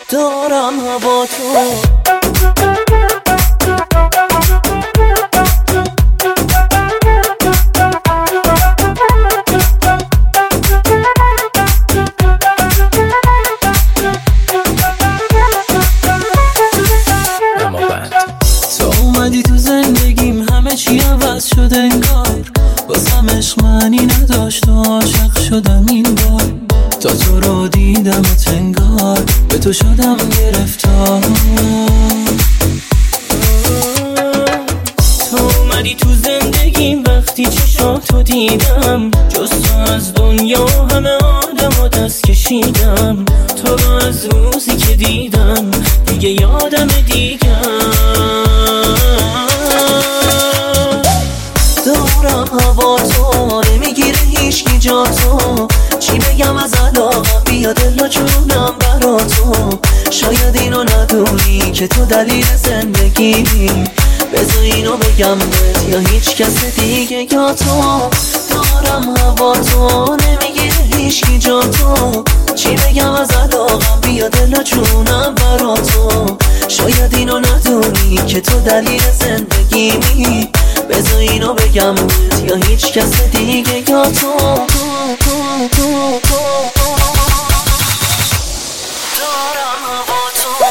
دارم هوا تو. اومدی تو زندگیم همه چی عوض شد انگار، واسم عشق معنی نداشت و عاشق شدم این بار. تا تو رو دیدم و تنگار به تو شدم گرفتار. تو اومدی تو زندگیم وقتی چشاتو دیدم، جز تو از دنیا همه آدم دست کشیدم. تو رو از روزی که دیدم دیگه یادم دارم هوا تو، نمیگیره هیچکی جا تو. چی بگم از علاقم بیا دل و جونم برا تو. شاید اینو ندونی که تو دلیل زندگی، بذار اینو بگم بهت یا هیچ کس دیگه یا تو. دارم هوا تو، نمیگیره هیچکی جا تو. چی بگم از علاقم بیا دل و جونم برا تو. شاید اینو ندونی که تو دلیل زندگی، بذار اینو بگم بهت یا هیچ کس دیگه یا تو. دارم هوا تو.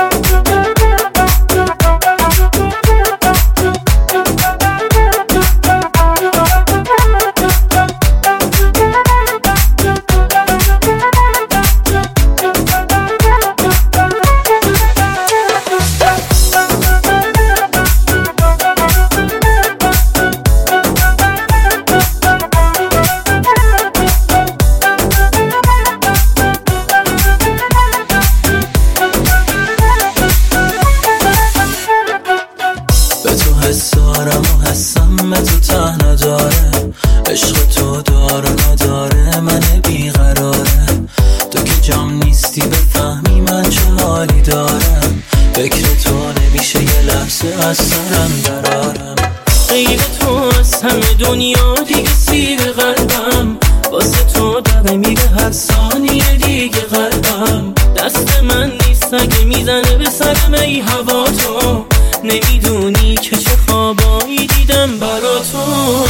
حسارم و حسم به تو ته نداره، عشق تو داره نداره من بیقراره. تو که جام نیستی بفهمی من چه حالی دارم، فکر تو نمیشه یه لحظه از سرم درارم. غیر تو از همه دنیا دیگه سیر قلبم، واسه تو دقه میره هر ثانیه دیگه قلبم. دست من نیست اگه میزنه به سرم ای هوا تو. نمیدونی که چه خوابایی دیدم برا تو.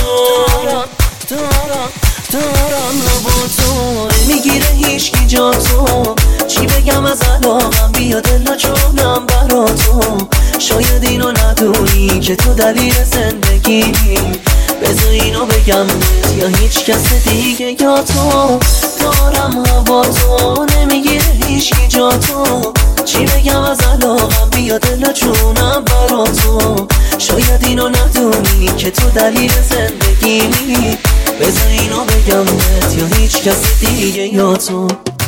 دارم هوا تو، نمیگیره هیچکی جا تو. چی بگم از علاقم بیا دل و جونم برا تو. شاید اینو ندونی که تو دلیل زندگی، بذار اینو بگم بهت یا هیچ کس دیگه یا تو. دارم هوا تو، نمیگیره هیچکی جا تو. چی بگم از علاقم بیا دل و جونم برا تو. شاید اینو ندونی که تو دلیل زندگی، بذار اینو بگم بهت یا هیچ کس دیگه یا تو.